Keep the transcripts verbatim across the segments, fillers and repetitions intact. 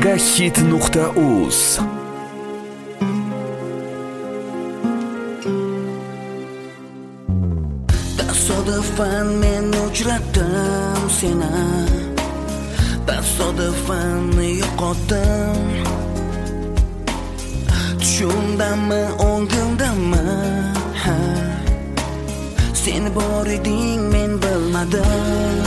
megahit nuqta uz. Tasodifan men uchratdim seni, tasodifan yo'qotdim. Tushimdami, o'ngimdami, ha, sen bor eding, men bilmadim.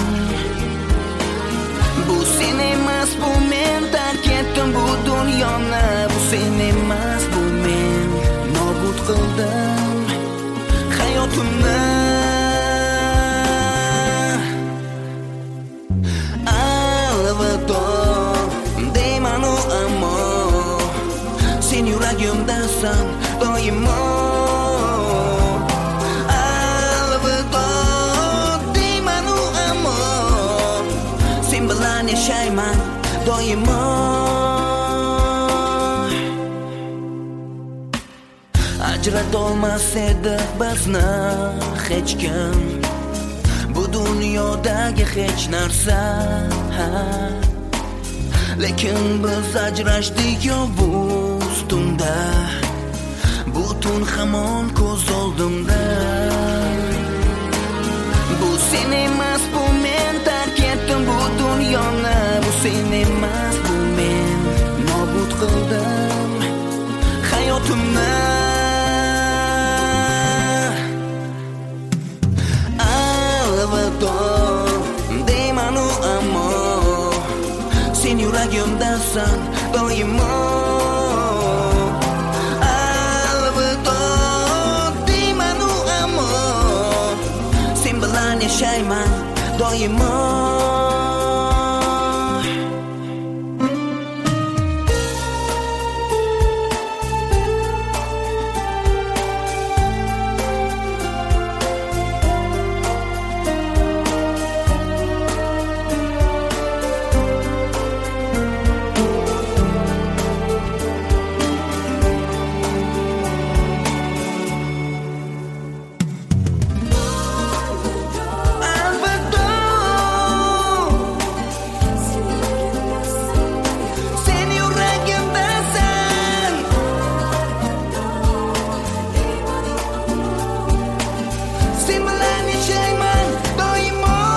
Bu sen emas, bu men tark etdim bu dunyoni. Bu sen emas, bu men nobud qildim hayotimni. Alvido deymanu ammo sen yuragimdasan doimo. Alvido deymanu ammo sen bilan yashayman doimo. Ajratolmas edi bizni hech kim, bu dunyodagi hech narsa. Lekin biz ajrashdik yovuz tunda, bu tun hamon ko'z oldimda. Bu sen emas, bu men tark etdim bu dunyoni. Bu sen emas, bu men nobud qildim hayotimni. Alvido deymanu ammo sen yuragimdasan doimo. Alvido deymanu ammo sen bilan yashayman doimo.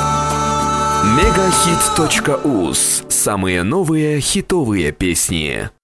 megahit точка уз. Самые новые хитовые песни.